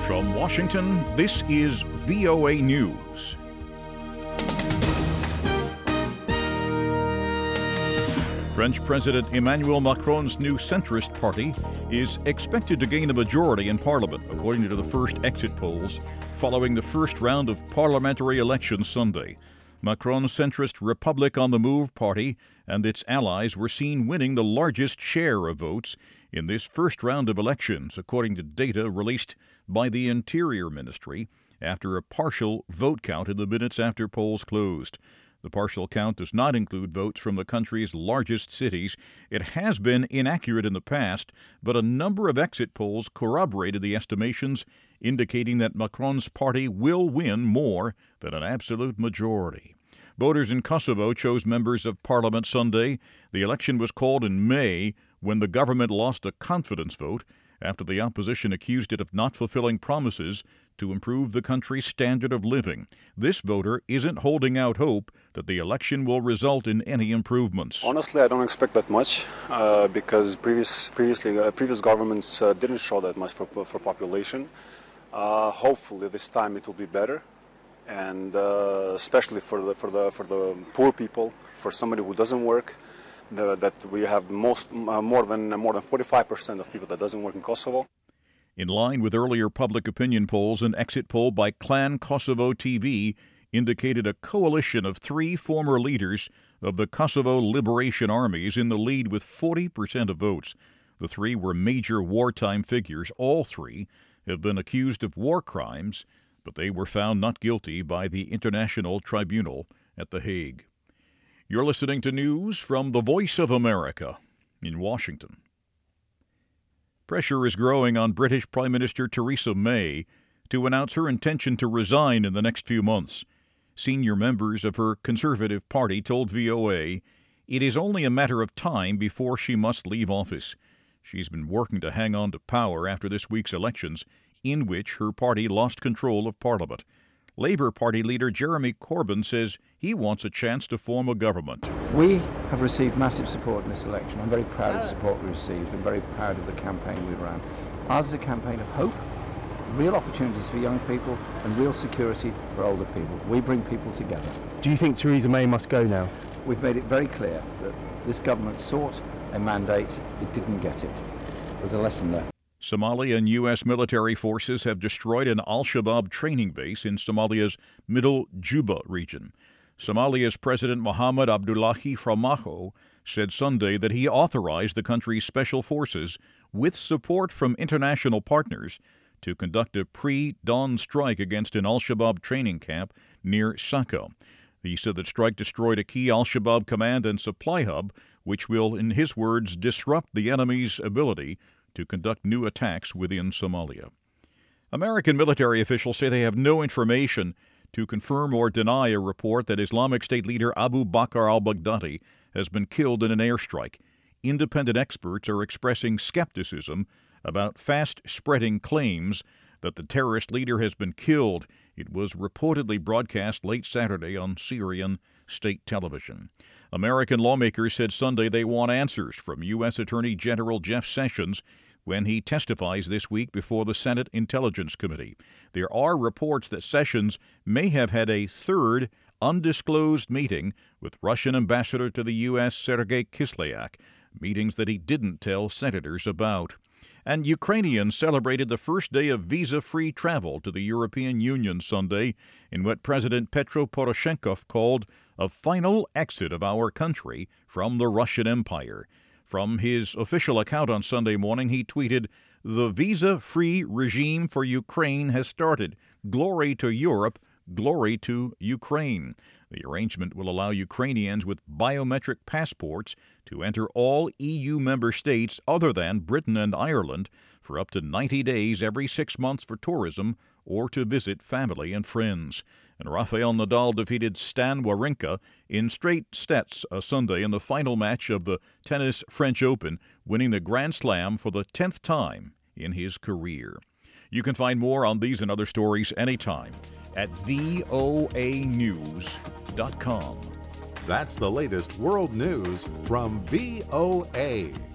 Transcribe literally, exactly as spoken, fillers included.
From Washington, this is V O A News. French President Emmanuel Macron's new centrist party is expected to gain a majority in Parliament, according to the first exit polls, following the first round of parliamentary elections Sunday. Macron's centrist Republic on the Move party and its allies were seen winning the largest share of votes in this first round of elections, according to data released by the Interior Ministry after a partial vote count in the minutes after polls closed. The partial count does not include votes from the country's largest cities. It has been inaccurate in the past, but a number of exit polls corroborated the estimations, indicating that Macron's party will win more than an absolute majority. Voters in Kosovo chose members of parliament Sunday. The election was called in May when the government lost a confidence vote after the opposition accused it of not fulfilling promises to improve the country's standard of living. This voter isn't holding out hope that the election will result in any improvements. Honestly, I don't expect that much uh, because previous, previously, uh, previous governments uh, didn't show that much for, for population. Uh, hopefully this time it will be better, and uh, especially for the, for, the, for the poor people, for somebody who doesn't work. The, that we have most uh, more than more than forty-five percent of people that doesn't work in Kosovo. In line with earlier public opinion polls, an exit poll by Clan Kosovo T V indicated a coalition of three former leaders of the Kosovo Liberation Armies in the lead with forty percent of votes. The three were major wartime figures. All three have been accused of war crimes, but they were found not guilty by the International Tribunal at The Hague. You're listening to news from the Voice of America in Washington. Pressure is growing on British Prime Minister Theresa May to announce her intention to resign in the next few months. Senior members of her Conservative Party told V O A it is only a matter of time before she must leave office. She's been working to hang on to power after this week's elections, in which her party lost control of Parliament. Labour Party leader Jeremy Corbyn says he wants a chance to form a government. We have received massive support in this election. I'm very proud of the support we received. I'm very proud of the campaign we ran. Ours is a campaign of hope, real opportunities for young people and real security for older people. We bring people together. Do you think Theresa May must go now? We've made it very clear that this government sought a mandate, it didn't get it. There's a lesson there. Somalia and U S military forces have destroyed an al-Shabaab training base in Somalia's Middle Juba region. Somalia's President Mohamed Abdullahi Farmajo said Sunday that he authorized the country's special forces, with support from international partners, to conduct a pre-dawn strike against an al-Shabaab training camp near Sako. He said the strike destroyed a key al-Shabaab command and supply hub, which will, in his words, disrupt the enemy's ability to conduct new attacks within Somalia. American military officials say they have no information to confirm or deny a report that Islamic State leader Abu Bakr al-Baghdadi has been killed in an airstrike. Independent experts are expressing skepticism about fast-spreading claims that the terrorist leader has been killed. It was reportedly broadcast late Saturday on Syrian state television. American lawmakers said Sunday they want answers from U S Attorney General Jeff Sessions when he testifies this week before the Senate Intelligence Committee. There are reports that Sessions may have had a third undisclosed meeting with Russian ambassador to the U S Sergei Kislyak, meetings that he didn't tell senators about. And Ukrainians celebrated the first day of visa-free travel to the European Union Sunday in what President Petro Poroshenko called a final exit of our country from the Russian Empire. From his official account on Sunday morning, he tweeted, "The visa-free regime for Ukraine has started. Glory to Europe, glory to Ukraine." The arrangement will allow Ukrainians with biometric passports to enter all E U member states other than Britain and Ireland for up to ninety days every six months for tourism or to visit family and friends. And Rafael Nadal defeated Stan Wawrinka in straight sets uh, Sunday in the final match of the Tennis French Open, winning the Grand Slam for the tenth time in his career. You can find more on these and other stories anytime at V O A news dot com. That's the latest world news from V O A.